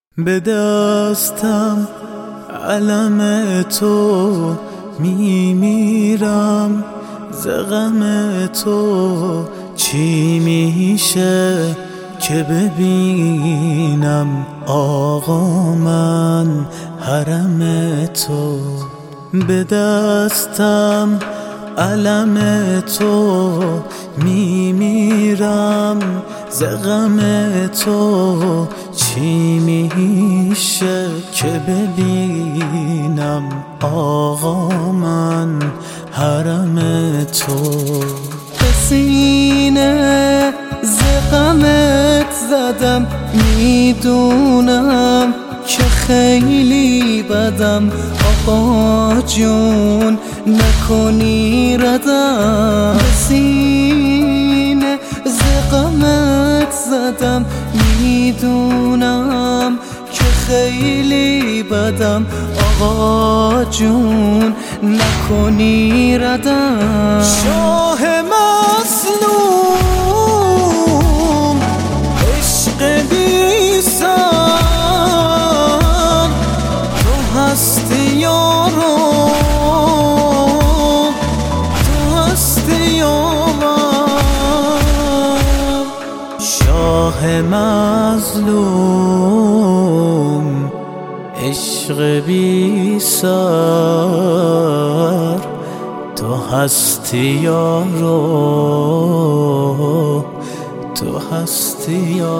به دستم علم تو میمیرم، ز غم تو چی میشه که ببینم آقا من حرم تو. به دستم علم تو میمیرم، ز غم تو چی میشه که ببینم آقا من حرم تو. به سینه ز غمت زدم، میدونم که خیلی بدم، آقا جون نکنی ردم. به سینه ز غمت زدم، میدونم که خیلی بدم، آقا جون نکنی ردم. شاه مظلوم عشق بی سر، تو هستی یارو، تو هستی یارم. شاه مظلوم عشق بی سر، تو هستی یارو، تو هستی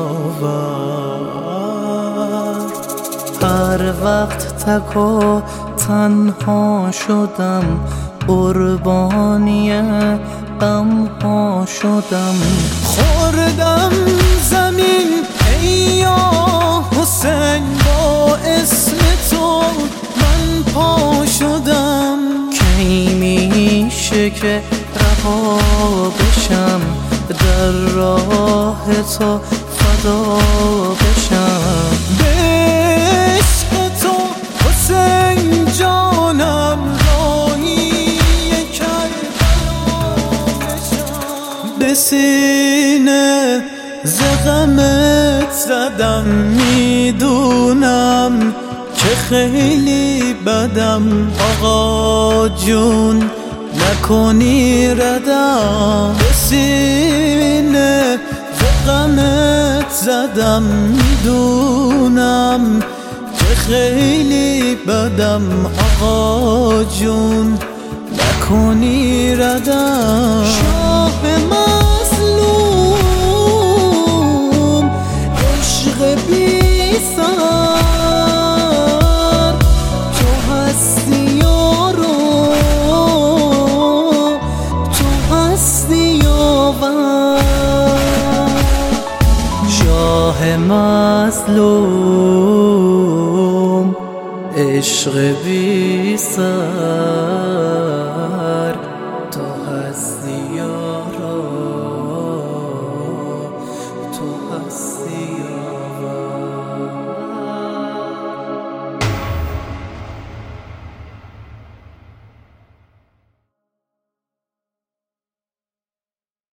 یاور. هر وقت تک و تنها شدم، قربانی غم‌ها شدم. خوردم زمین ای یا حسین، با اسم تو من پا شدم. کی میشه که رها بشم، در راه تو فدا بشم. به عشق تو حسین جانم راهی کربلا بشم. به سینه ز غمت زدم، میدونم که خیلی بدم، آقا جون نکنی ردم. به سینه ز غمت زدم، میدونم که خیلی بدم، آقا جون نکنی ردم. شاه مظلوم عشق بی سر، تو هستی یارو، تو هستی یاور. شاه مظلوم عشق بی سر، تو هستی